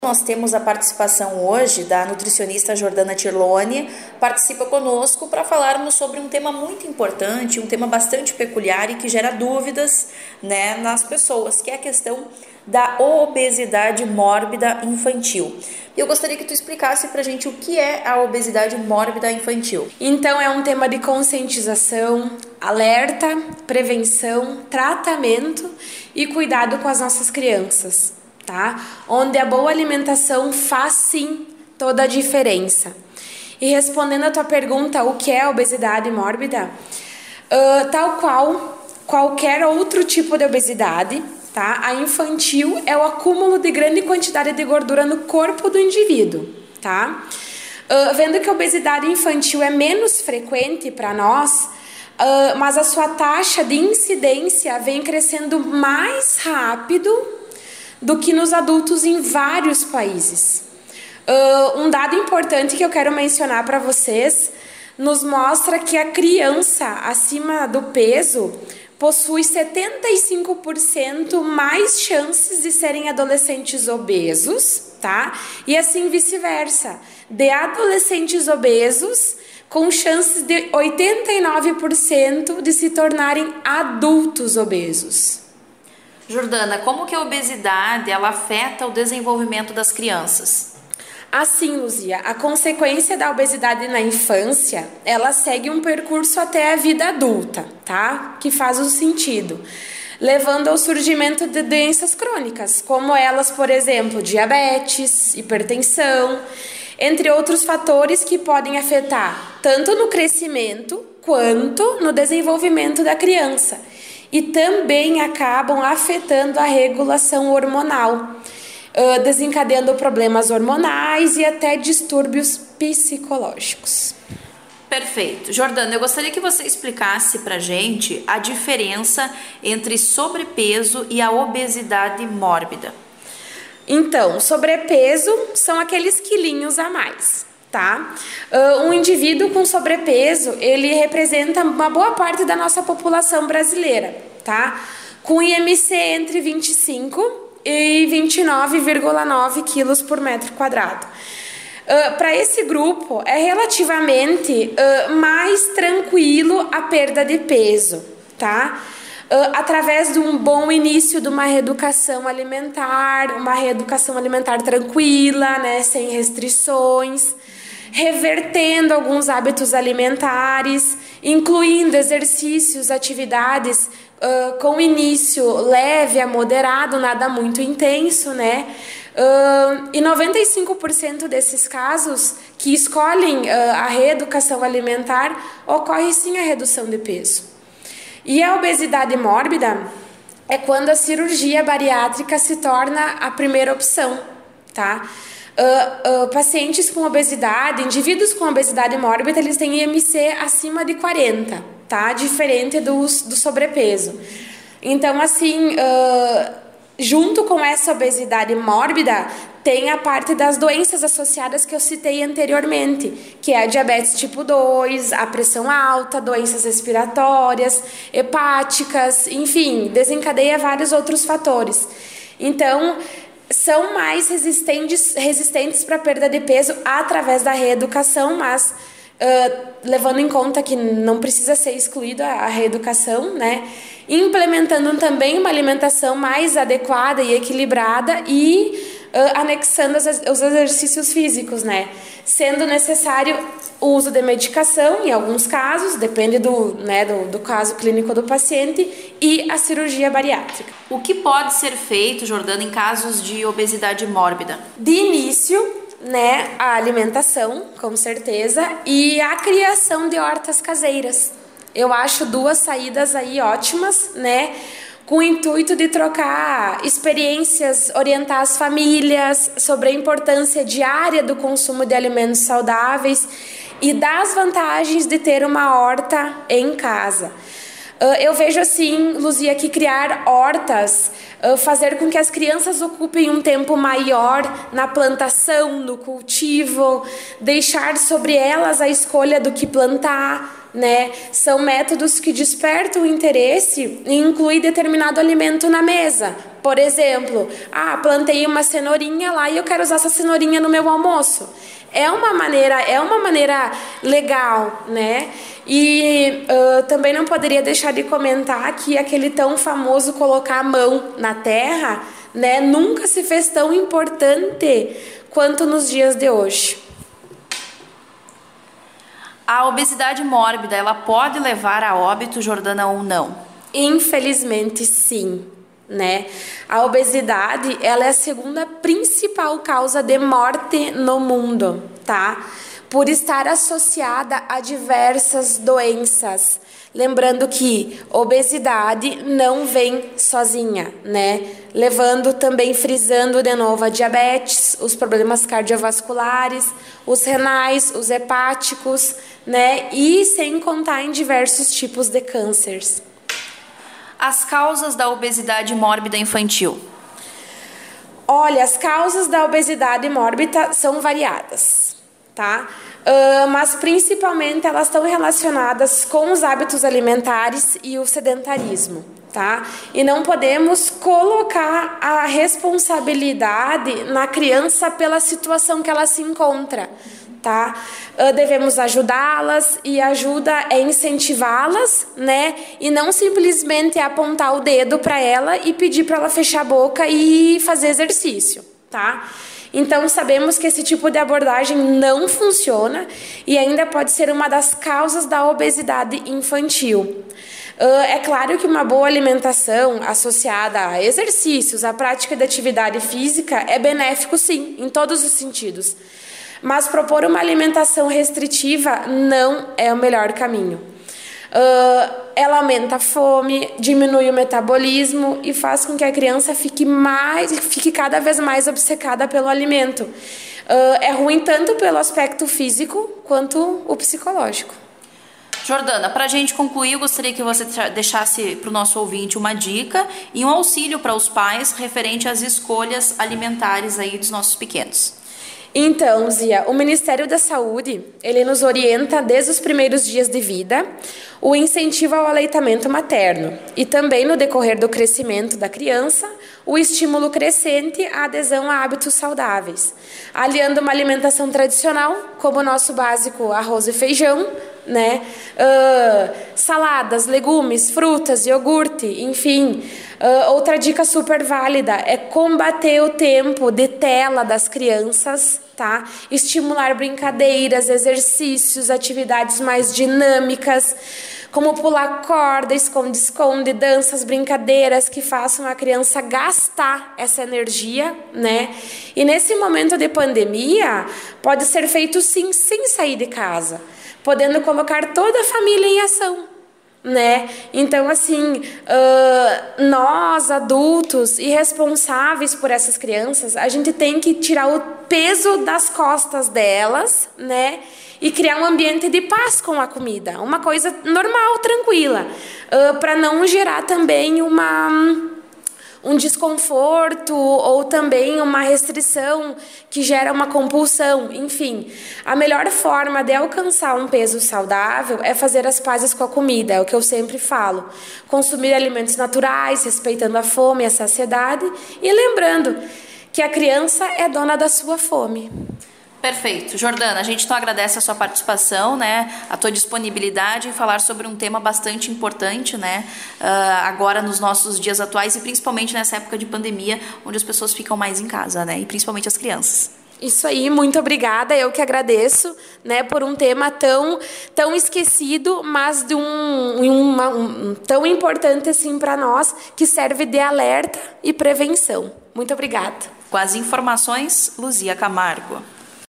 Nós temos a participação hoje da nutricionista Jordana Tirlone, participa conosco para falarmos sobre um tema muito importante, um tema bastante peculiar e que gera dúvidas, nas pessoas, que é a questão da obesidade mórbida infantil. Eu gostaria que tu explicasse para a gente o que é a obesidade mórbida infantil. Então, é um tema de conscientização, alerta, prevenção, tratamento e cuidado com as nossas crianças. Tá? Onde a boa alimentação faz sim toda a diferença. E respondendo a tua pergunta, o que é a obesidade mórbida? Tal qual qualquer outro tipo de obesidade, tá? A infantil é o acúmulo de grande quantidade de gordura no corpo do indivíduo, tá? Vendo que a obesidade infantil é menos frequente para nós, mas a sua taxa de incidência vem crescendo mais rápido do que nos adultos em vários países. Um dado importante que eu quero mencionar para vocês nos mostra que a criança acima do peso possui 75% mais chances de serem adolescentes obesos, tá? E assim vice-versa, de adolescentes obesos com chances de 89% de se tornarem adultos obesos. Jordana, como que a obesidade ela afeta o desenvolvimento das crianças? Assim, Luzia, a consequência da obesidade na infância, ela segue um percurso até a vida adulta, tá? Que faz o sentido, levando ao surgimento de doenças crônicas, como elas, por exemplo, diabetes, hipertensão, entre outros fatores que podem afetar tanto no crescimento quanto no desenvolvimento da criança. E também acabam afetando a regulação hormonal, desencadeando problemas hormonais e até distúrbios psicológicos. Perfeito. Jordana, eu gostaria que você explicasse pra gente a diferença entre sobrepeso e a obesidade mórbida. Então, sobrepeso são aqueles quilinhos a mais. Tá? Um indivíduo com sobrepeso, ele representa uma boa parte da nossa população brasileira, tá? Com IMC entre 25 e 29,9 quilos por metro quadrado. Para esse grupo, é relativamente mais tranquilo a perda de peso, tá? Através de um bom início de uma reeducação alimentar tranquila, né, sem restrições, revertendo alguns hábitos alimentares, incluindo exercícios, atividades com início leve a moderado, nada muito intenso, né? E 95% desses casos que escolhem a reeducação alimentar, ocorre sim a redução de peso. E a obesidade mórbida é quando a cirurgia bariátrica se torna a primeira opção, tá? Pacientes com obesidade, indivíduos com obesidade mórbida, eles têm IMC acima de 40, tá? Diferente do sobrepeso. Então, assim, junto com essa obesidade mórbida, tem a parte das doenças associadas que eu citei anteriormente, que é a diabetes tipo 2, a pressão alta, doenças respiratórias, hepáticas, enfim, desencadeia vários outros fatores. Então, são mais resistentes para perda de peso através da reeducação, mas levando em conta que não precisa ser excluída a reeducação, né? Implementando também uma alimentação mais adequada e equilibrada e anexando os exercícios físicos, né? Sendo necessário o uso de medicação, em alguns casos, depende do caso clínico do paciente, e a cirurgia bariátrica. O que pode ser feito, Jordana, em casos de obesidade mórbida? De início, né, a alimentação, com certeza, e a criação de hortas caseiras. Eu acho duas saídas aí ótimas, né? Com o intuito de trocar experiências, orientar as famílias sobre a importância diária do consumo de alimentos saudáveis e das vantagens de ter uma horta em casa. Eu vejo assim, Luzia, que criar hortas, fazer com que as crianças ocupem um tempo maior na plantação, no cultivo, deixar sobre elas a escolha do que plantar, né? São métodos que despertam o interesse em incluir determinado alimento na mesa. Por exemplo, plantei uma cenourinha lá e eu quero usar essa cenourinha no meu almoço. É uma maneira legal, né? E também não poderia deixar de comentar que aquele tão famoso colocar a mão na terra, né, nunca se fez tão importante quanto nos dias de hoje. A obesidade mórbida, ela pode levar a óbito, Jordana, ou não? Infelizmente, sim. Né? A obesidade, ela é a segunda principal causa de morte no mundo, tá? Por estar associada a diversas doenças. Lembrando que obesidade não vem sozinha, né? Levando também, frisando de novo, a diabetes, os problemas cardiovasculares, os renais, os hepáticos, né? E sem contar em diversos tipos de cânceres. As causas da obesidade mórbida infantil. Olha, as causas da obesidade mórbida são variadas, tá? Mas principalmente elas estão relacionadas com os hábitos alimentares e o sedentarismo, tá? E não podemos colocar a responsabilidade na criança pela situação que ela se encontra, tá? Devemos ajudá-las, e ajuda é incentivá-las, né? E não simplesmente apontar o dedo para ela e pedir para ela fechar a boca e fazer exercício, tá? Então, sabemos que esse tipo de abordagem não funciona e ainda pode ser uma das causas da obesidade infantil. É claro que uma boa alimentação associada a exercícios, a prática de atividade física é benéfico, sim, em todos os sentidos. Mas propor uma alimentação restritiva não é o melhor caminho. Ela aumenta a fome, diminui o metabolismo e faz com que a criança fique cada vez mais obcecada pelo alimento. É ruim tanto pelo aspecto físico quanto o psicológico. Jordana, para a gente concluir, eu gostaria que você deixasse para o nosso ouvinte uma dica e um auxílio para os pais referente às escolhas alimentares aí dos nossos pequenos. Então, Zia, o Ministério da Saúde, ele nos orienta desde os primeiros dias de vida o incentivo ao aleitamento materno e também no decorrer do crescimento da criança, o estímulo crescente à adesão a hábitos saudáveis, aliando uma alimentação tradicional, como o nosso básico arroz e feijão, né? Saladas, legumes, frutas, iogurte, enfim. Outra dica super válida é combater o tempo de tela das crianças, tá? Estimular brincadeiras, exercícios, atividades mais dinâmicas, como pular corda, esconde-esconde, danças, brincadeiras que façam a criança gastar essa energia, né? E nesse momento de pandemia, pode ser feito sim, sem sair de casa, podendo colocar toda a família em ação, né? Então, assim, nós, adultos e responsáveis por essas crianças, a gente tem que tirar o peso das costas delas, né? E criar um ambiente de paz com a comida, uma coisa normal, tranquila, para não gerar também um desconforto ou também uma restrição que gera uma compulsão. Enfim, a melhor forma de alcançar um peso saudável é fazer as pazes com a comida, é o que eu sempre falo. Consumir alimentos naturais, respeitando a fome e a saciedade e lembrando que a criança é dona da sua fome. Perfeito. Jordana, a gente então agradece a sua participação, né, a tua disponibilidade em falar sobre um tema bastante importante, né, agora nos nossos dias atuais e principalmente nessa época de pandemia, onde as pessoas ficam mais em casa, né, e principalmente as crianças. Isso aí, muito obrigada. Eu que agradeço, né, por um tema tão esquecido, mas de tão importante assim para nós, que serve de alerta e prevenção. Muito obrigada. Com as informações, Luzia Camargo.